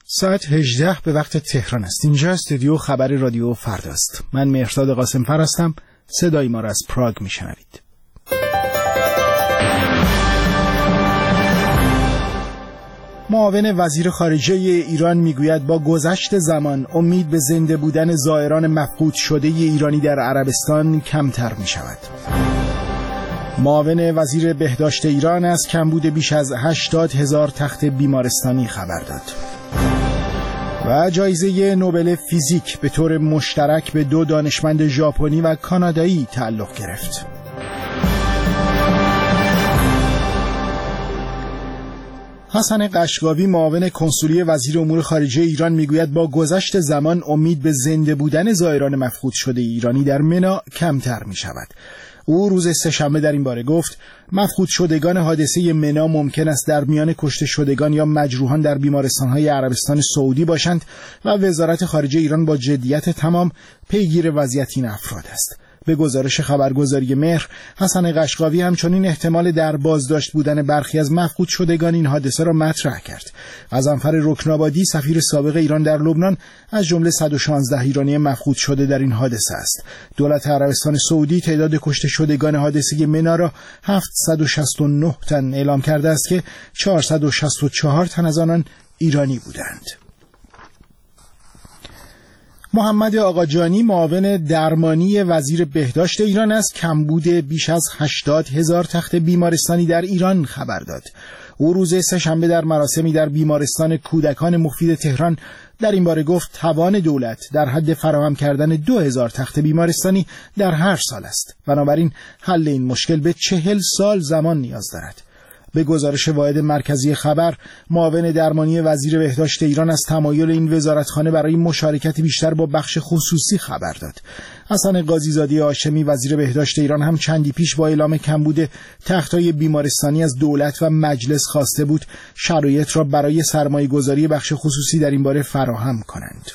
ساعت 18 به وقت تهران است. اینجا استودیو خبر رادیو فرداست. من مهرداد قاسم‌فر هستم. صدای ما را از پراگ میشنوید. معاون وزیر خارجه ایران میگوید با گذشت زمان امید به زنده بودن زائران مفقود شده ایرانی در عربستان کمتر می شود. معاون وزیر بهداشت ایران از کمبود بیش از 80,000 تخت بیمارستانی خبر داد. و جایزه نوبل فیزیک به طور مشترک به 2 دانشمند ژاپنی و کانادایی تعلق گرفت. حسن قشقاوی معاون کنسولی وزیر امور خارجه ایران میگوید با گذشت زمان امید به زنده بودن زائران مفقود شده ایرانی در منا کمتر می شود. او روز سه‌شنبه در این باره گفت مفقود شدگان حادثه منا ممکن است در میان کشته شدگان یا مجروحان در بیمارستان‌های عربستان سعودی باشند و وزارت خارجه ایران با جدیت تمام پیگیر وضعیت این افراد است. به گزارش خبرگزاری مهر، حسن قشقاوی همچنین احتمال در بازداشت بودن برخی از مفقود شدگان این حادثه را مطرح کرد. غضنفر رکن‌آبادی سفیر سابق ایران در لبنان از جمله 116 ایرانی مفقود شده در این حادثه است. دولت عربستان سعودی تعداد کشته شدگان حادثه منا را 769 تن اعلام کرده است که 464 تن از آنان ایرانی بودند. محمد آقاجانی معاون درمانی وزیر بهداشت ایران از کمبود بیش از 80,000 تخت بیمارستانی در ایران خبر داد. او روز سه‌شنبه در مراسمی در بیمارستان کودکان مفید تهران در این باره گفت توان دولت در حد فراهم کردن 2,000 تخت بیمارستانی در هر سال است. بنابراین حل این مشکل به 40 سال زمان نیاز دارد. به گزارش واحد مرکزی خبر، معاون درمانی وزیر بهداشت ایران از تمایل این وزارتخانه برای مشارکت بیشتر با بخش خصوصی خبر داد. حسن قاضی‌زاده هاشمی وزیر بهداشت ایران هم چندی پیش با اعلام کمبود تخت‌های بیمارستانی از دولت و مجلس خواسته بود شرایط را برای سرمایه‌گذاری بخش خصوصی در این باره فراهم کنند.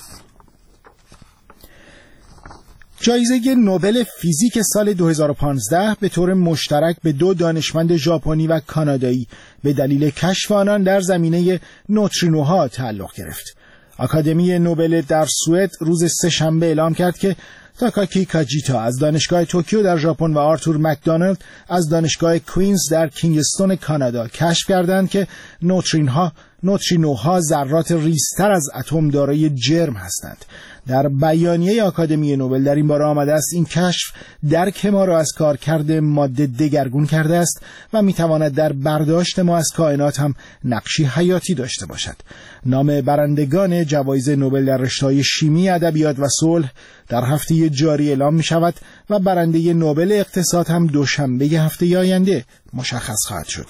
جایزه نوبل فیزیک سال 2015 به طور مشترک به 2 دانشمند ژاپنی و کانادایی به دلیل کشف آنان در زمینه نوترینوها تعلق گرفت. آکادمی نوبل در سوئد روز سه‌شنبه اعلام کرد که تاکاکی کاجیتا از دانشگاه توکیو در ژاپن و آرتور مکدونالد از دانشگاه کوینز در کینگستون کانادا کشف کردند که نوترینوها ذرات ریزتر از اتم دارای جرم هستند. در بیانیه آکادمی نوبل در این باره آمده است این کشف درک ما را از کارکرد ماده دگرگون کرده است و میتواند در برداشت ما از کائنات هم نقشی حیاتی داشته باشد. نام برندگان جوایز نوبل در رشته‌های شیمی، ادبیات و صلح در هفته جاری اعلام می شود و برنده نوبل اقتصاد هم دوشنبه هفته آینده مشخص خواهد شد.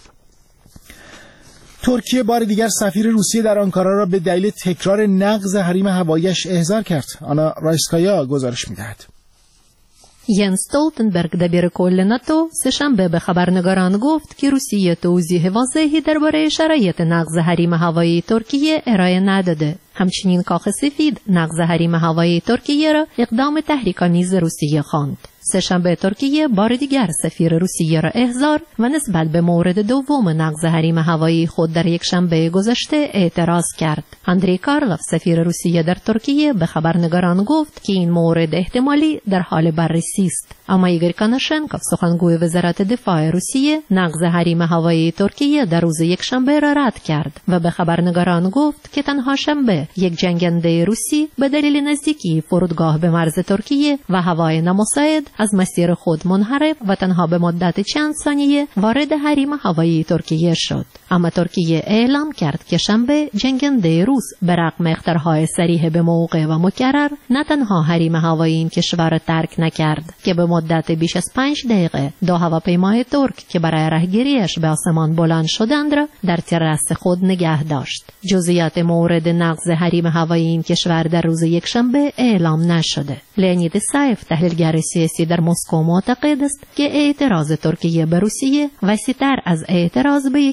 ترکیه بار دیگر سفیر روسیه در آنکارا را به دلیل تکرار نقض حریم هوایی‌اش احضار کرد. آنا رایسکایا گزارش می‌دهد. ینس استولتنبرگ دبیر کل ناتو سه‌شنبه به خبرنگاران گفت که روسیه توضیح واضحی درباره شرایط نقض حریم هوایی ترکیه ارائه نداده. همچنین کاخ سفید نقض حریم هوایی ترکیه را اقدام تحریک‌آمیز روسیه خواند. سه‌شنبه ترکیه بار دیگر سفیر روسیه را احضار و نسبت به مورد دوم نقض حریم هوایی خود در یک شنبه گذشته اعتراض کرد. اندری کارلوف سفیر روسیه در ترکیه به خبرنگاران گفت که این مورد احتمالی در حال بررسی است. اما ایگور کاناشنکوف سخنگوی وزارت دفاع روسیه نقض حریم هوایی ترکیه در روز یک شنبه را رد کرد و به خبرنگاران گفت که تنها شنبه یک جنگنده روسی به دلیل نزدیکی فرودگاه به مرز ترکیه و هوای نامساعد از مسیر خود منحرف و تنها به مدت چند ثانیه وارد حریم هوایی ترکیه شد. اما ترکیه اعلام کرد که شنبه جنگنده روس به رغم اخطارهای صریح به موقع و مکرر نه تنها حریم هوایی این کشور را ترک نکرد که به مدت بیش از 5 دقیقه 2 هواپیمای ترک که برای راهگیریش به آسمان بلند شدند را در تراس خود نگه داشت. جزئیات مورد نقض حریم هوایی این کشور در روز یکشنبه اعلام نشده. لئونید سایف تحلیلگر سیاسی در مسکو معتقد است که اعتراض ترکیه به روسیه وسیع‌تر از اعتراض به یک دوم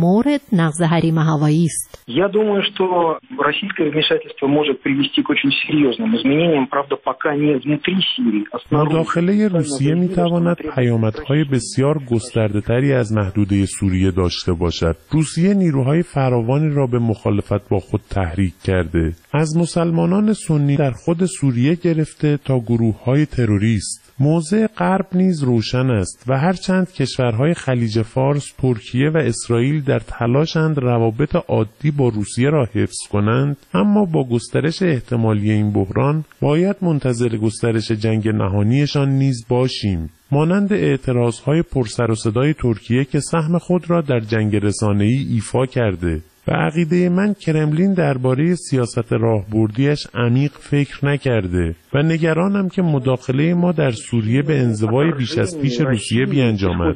مورد نقض حریم هوایی است. Я думаю, что российское вмешательство может привести к очень серьезным изменениям, правда, пока не внутри Сирии. مداخله روسیه می‌تواند پیامدهای بسیار گسترده‌تری از محدوده سوریه داشته باشد. روسیه نیروهای فراوانی را به مخالفت با خود تحریک کرده. از مسلمانان سنی در خود سوریه گرفته تا گروه‌های تروریست. موضع غرب نیز روشن است و هرچند کشورهای خلیج فارس، ترکیه و اسرائیل در تلاشند روابط عادی با روسیه را حفظ کنند، اما با گسترش احتمالی این بحران باید منتظر گسترش جنگ نهانیشان نیز باشیم، مانند اعتراضهای پرسر و صدای ترکیه که سهم خود را در جنگ رسانه‌ای ایفا کرده. به عقیده من کرملین درباره سیاست راهبردیش عمیق فکر نکرده و نگرانم که مداخله ما در سوریه به انزوای بیش از پیش روسیه بیانجامد.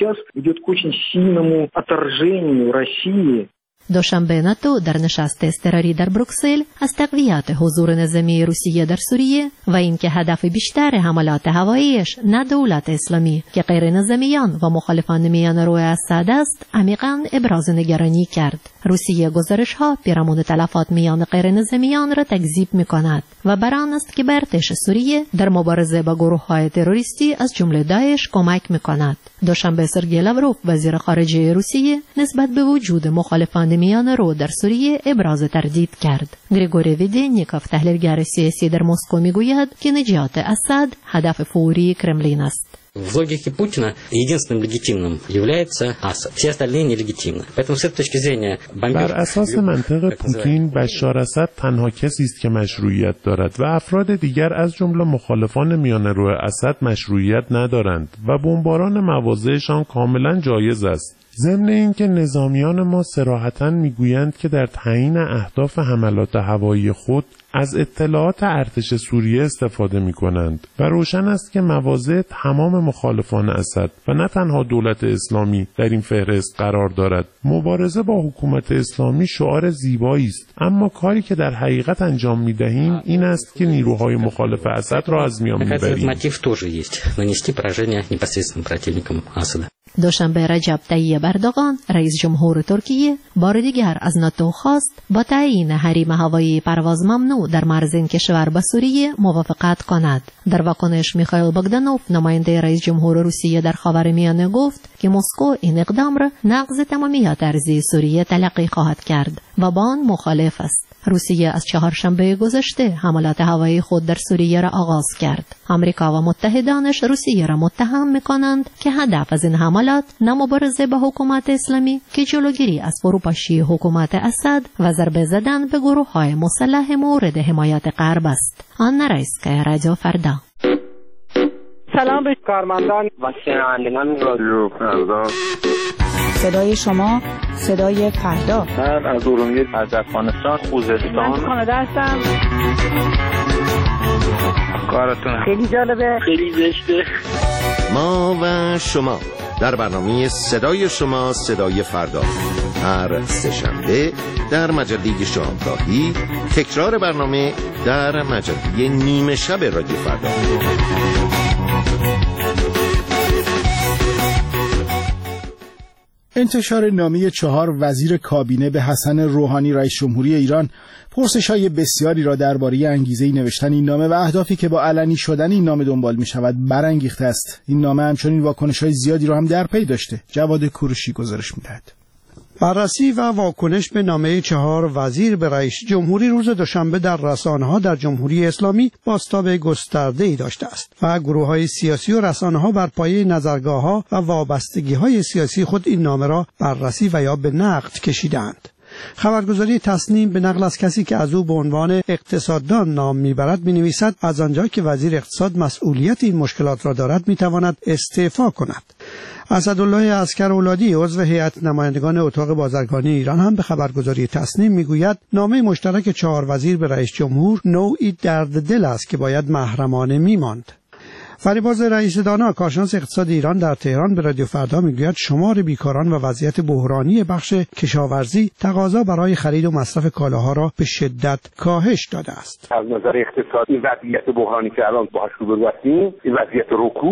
دوشنبه ناتو در نشست اضطراری در بروکسل از تقویت حضور نظامی روسیه در سوریه و اینکه هدف بیشتر حملات هواییش نه دولت اسلامی که غیر نظامیان و مخالفان میان روی اسد است، عمیقاً ابراز نگرانی کرد. روسیه گزارش‌ها پیرامون تلفات میان غیر نظامیان را تکذیب می‌کند و بر آن است که به ارتش سوریه در مبارزه با گروه‌های تروریستی از جمله داعش کمک می‌کند. دوشنبه سرگئی لاوروف وزیر خارجه روسیه نسبت به وجود مخالفان میان رو در سوریه ابراز تردید کرد. گریگوری ویدینیکوف تحلیلگر سیاسی در مسکو میگوید که نجات اسد هدف فوری کرملین است. В логике Путина единственным легитимным является Асад. Все остальные нелегитимны. Поэтому с этой точки зрения بر اساس منطق پوتین بشار اسد تنها کسی است که مشروعیت دارد و افراد دیگر از جمله مخالفان میانه‌رو اسد مشروعیت ندارند و بمباران مواضعشان کاملا جایز است. ضمن اینکه نظامیان ما صراحتاً میگویند که در تعیین اهداف حملات هوایی خود از اطلاعات ارتش سوریه استفاده می‌کنند و روشن است که مواضع تمام مخالفان اسد و نه تنها دولت اسلامی در این فهرست قرار دارد. مبارزه با حکومت اسلامی شعار زیبایی است، اما کاری که در حقیقت انجام می‌دهیم این است که نیروهای مخالف اسد را از میان می‌بریم. دوشنبه رجب طیب اردوغان رئیس جمهور ترکیه بار دیگر از ناتو خواست با تعیین حریم هوایی پرواز ممنوع در مرز این کشور با سوریه موافقت کند. در واکنش میخائیل بogdanov نماینده رئیس جمهور روسیه در خاورمیانه گفت که مسکو این اقدام را نقض تمامیت ارضی سوریه تلقی خواهد کرد و با آن مخالف است. روسیه از چهارشنبه گذشته حملات هوایی خود در سوریه را آغاز کرد. آمریکا و متحدانش روسیه را متهم می‌کنند که هدف از این حملات نه مبارزه با حکومت اسلامی که جلوگیری از فروپاشی حکومت اسد و ضربه زدن به گروه‌های مسلح مورد حمایت غرب است. آن رایسکا رادیو فردا. سلام به کارمندان و شنوندگان رادیو فردا. صدای شما، صدای فردا. من از ارومیه، از افغانستان، خوزستان. من کانادا هستم. کارتون خیلی جالبه، خیلی زشته. ما و شما در برنامه صدای شما، صدای فردا، هر سه‌شنبه در مجله شامگاهی، تکرار برنامه در مجله نیمه شب رادیو فردا. انتشار نامه 4 وزیر کابینه به حسن روحانی رئیس جمهوری ایران پرسش‌های بسیاری را درباره انگیزه نوشتن این نامه و اهدافی که با علنی شدن این نامه دنبال می‌شود برانگیخته است. این نامه همچنین واکنش‌های زیادی را هم در پی داشته. جواد کوروشی گزارش می‌دهد. بررسی و واکنش به نامه 4 وزیر به رئیس جمهوری روز دوشنبه در رسانه‌ها در جمهوری اسلامی بازتاب گسترده‌ای داشته است و گروه‌های سیاسی و رسانه‌ها بر پایه نظرگاه‌ها و وابستگی‌های سیاسی خود این نامه را بررسی و یا به نقد کشیدند. خبرگزاری تصنیم به نقل از کسی که از او به عنوان اقتصاددان نام میبرد می‌نویسد از آنجا که وزیر اقتصاد مسئولیت این مشکلات را دارد می‌تواند استعفا کند. اسدالله عسکرولادی عضو هیئت نمایندگان اتاق بازرگانی ایران هم به خبرگزاری تصنیم میگوید نامه مشترک 4 وزیر به رئیس جمهور نوعی درد دل است که باید محرمانه میماند. فریباز رئیس دانا، کارشناس اقتصاد ایران در تهران، به رادیو فردا میگوید شمار بیکاران و وضعیت بحرانی بخش کشاورزی تقاضا برای خرید و مصرف کالاها را به شدت کاهش داده است. از نظر اقتصادی وضعیت بحرانی که الان باهاش روبرو هستیم، این وضعیت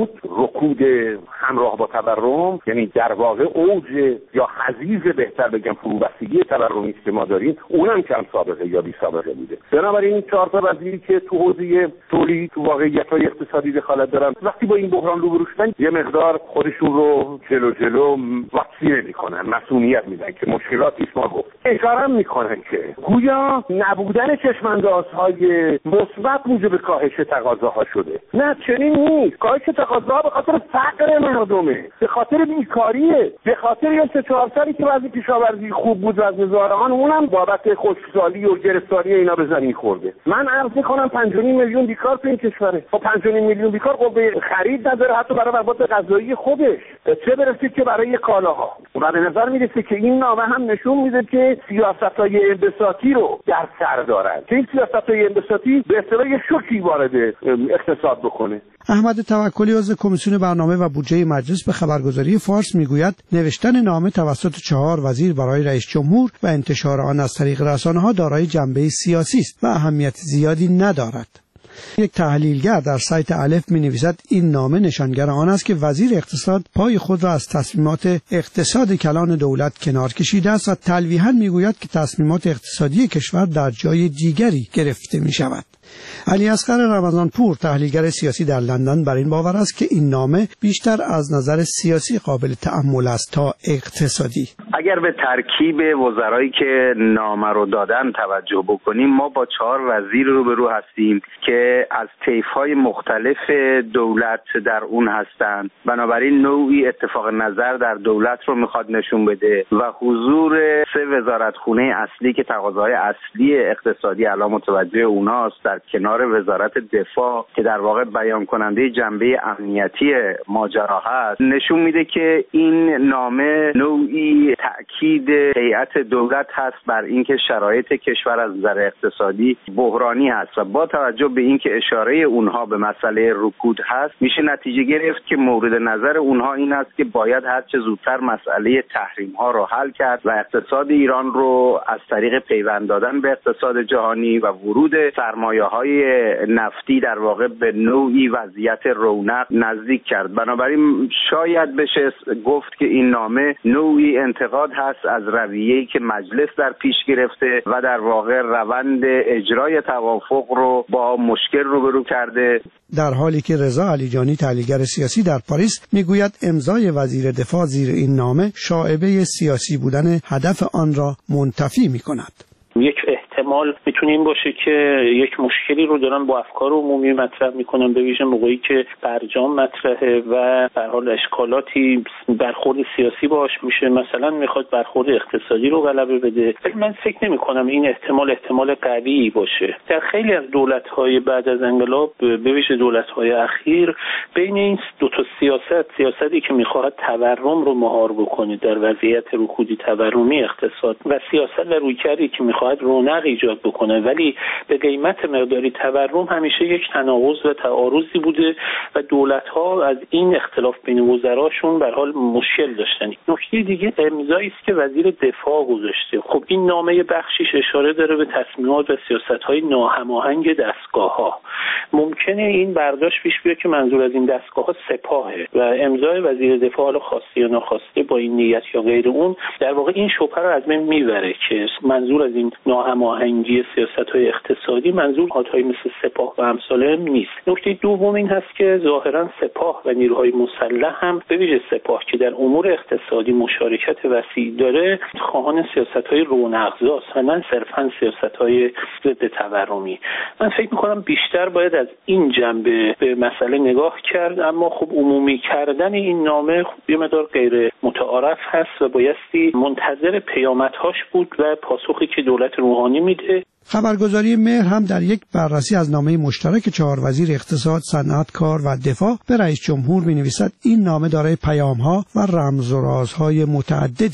رکود همراه با تورم، یعنی در واقع اوج یا حضیض بهتر بگم فروبستگی تورمی که ما داریم، اونم کم سابقه یا بی سابقه بوده. بنابراین این 4 تا وزیری که تو حوزه تولید تو واقعیت‌های اقتصادی دخالت دارن، وقتی با این بحران روبرو شدن یه مقدار خودشون رو جلو واکسینه میکنن، مسئولیت میدن که مشکلاتی ما گفت. اشاره میکنن که گویا نبودن چشم‌اندازهای مثبت موجب کاهش تقاضاها شده. نه، چنین نیست. کاهش تقاضاها به خاطر فقر مردمه، به خاطر بیکاریه، به خاطر اون 3-4 سالی که وضع کشاورزی خوب بود وضع زارعان، اونم بابت خشکسالی و گرفتاری اینا به زمین خورده. من عرض میکنم 5.5 میلیون بیکار تو این کشوره. خب 5.5 میلیون بیکار قوه خرید نداره حتی برای مواد غذایی خودش، چه برسه که برای کالاها. و به نظر میرسه که این نامه هم نشون میده که سیاست‌های انبساطی رو در سر دارن، که این سیاست‌های انبساطی به اصطلاح شوکی وارد اقتصاد بکنه. احمد توکلی عضو کمیسیون برنامه و بودجه مجلس به خبرگزاری فارس میگوید نوشتن نامه توسط 4 وزیر برای رئیس جمهور و انتشار آن از طریق رسانه‌ها دارای جنبه سیاسی است و اهمیت زیادی ندارد. یک تحلیلگر در سایت الف می‌نویسد این نامه نشانگر آن است که وزیر اقتصاد پای خود را از تصمیمات اقتصاد کلان دولت کنار کشیده است و تلویحاً میگوید که تصمیمات اقتصادی کشور در جای دیگری گرفته می‌شود. علی اصغر رمضانپور، تحلیلگر سیاسی در لندن، بر این باور است که این نامه بیشتر از نظر سیاسی قابل تأمل است تا اقتصادی. اگر به ترکیب وزرایی که نامه رو دادن توجه بکنیم، ما با 4 وزیر روبرو هستیم که از طیف‌های مختلف دولت در اون هستند. بنابراین نوعی اتفاق نظر در دولت رو میخواد نشون بده و حضور 3 وزارتخونه اصلی که تقاضاهای اصلی اقتصادی الان متوجه اوناست در کنار وزارت دفاع که در واقع بیان کننده جنبه امنیتی ماجرا هست، نشون میده که این نامه نوعی تأکید هیئت دولت هست بر اینکه شرایط کشور از نظر اقتصادی بحرانی هست و با توجه به اینکه اشاره اونها به مسئله رکود هست، میشه نتیجه گرفت که مورد نظر اونها این است که باید هر چه زودتر مسئله تحریم ها رو حل کرد و اقتصاد ایران رو از طریق پیوند دادن به اقتصاد جهانی و ورود سرمایه‌های نفتی در واقع به نوعی وضعیت رونق نزدیک کرد. بنابراین شاید بشه گفت که این نامه نوعی انتقاد هست از رویه‌ای که مجلس در پیش گرفته و در واقع روند اجرای توافق رو با مشکل روبرو کرده. در حالی که رضا علیجانی، تحلیلگر سیاسی در پاریس، میگوید امضای وزیر دفاع زیر این نامه شائبه سیاسی بودن هدف آن را منتفی می‌کند. یک احتمال میتونه این باشه که یک مشکلی رو دارن با افکار عمومی مطرح میکنن، به ویژه موقعی که برجام مطرحه و به حال اشکالاتی برخورد سیاسی باش میشه، مثلا میخواد برخورد اقتصادی رو غلبه بده. ولی من فکر نمیکنم این احتمال قوی باشه. در خیلی از دولت‌های بعد از انقلاب، به ویژه دولت‌های اخیر، بین این دو تا سیاستی که میخواد تورم رو مهار بکنه در وضعیت رکودی تورمی اقتصاد و سیاست و رویکردی که میخواد رونق ایجاد بکنه ولی به قیمت مقداری تورم، همیشه یک تناقض و تعارضی بوده و دولت‌ها از این اختلاف بین وزراشون به حال مشکل داشتن. نکته دیگه امضایی است که وزیر دفاع گذاشته. خب این نامه بخشیش اشاره داره به تصمیمات و سیاست‌های ناهماهنگ دستگاه‌ها. ممکنه این برداشت پیش بیاد که منظور از این دستگاه‌ها سپاهه و امضای وزیر دفاع، حالا خواسته یا ناخواسته، با این نیت یا غیر اون، در واقع این شبهه رو از بین میبره که منظور از این ناهماهنگی سیاست‌های اقتصادی منظور حالت‌های مثل سپاه و امثال نیست. نکته دوم این هست که ظاهراً سپاه و نیروهای مسلح هم، به ویژه سپاه که در امور اقتصادی مشارکت وسیع داره، خواهان سیاست‌های رونق‌زاست و نه صرفاً سیاست‌های ضد تورمی. من فکر می‌کنم بیشتر باید از این جنبه به مسئله نگاه کرد، اما خب عمومی کردن این نامه یه مقدار غیر متعارف هست و بایستی منتظر پیامدهاش بود و پاسخی که دولت روحانی میده. خبرگزاری مهر هم در یک بررسی از نامه مشترک 4 وزیر اقتصاد، صنعت، کار و دفاع به رئیس جمهور می‌نویسد این نامه دارای پیام‌ها و رمز و رازهای متعددی است.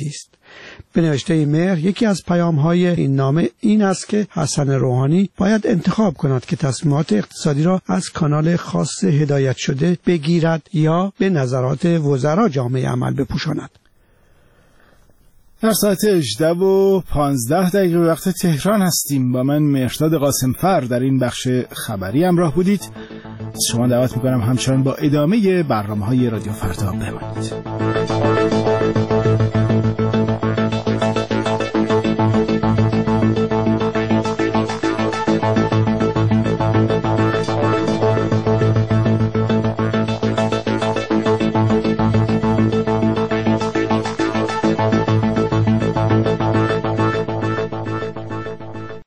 به نوشته مهر یکی از پیام‌های این نامه این است که حسن روحانی باید انتخاب کند که تصمیمات اقتصادی را از کانال خاص هدایت شده بگیرد یا به نظرات وزرا جامعه عمل بپوشاند. در ساعت 18:15 وقت تهران هستیم. با من مهرداد قاسمفر در این بخش خبری همراه بودید. شما دعوت میکنم همچنان با ادامه برنامه‌های رادیو فردا بمانید.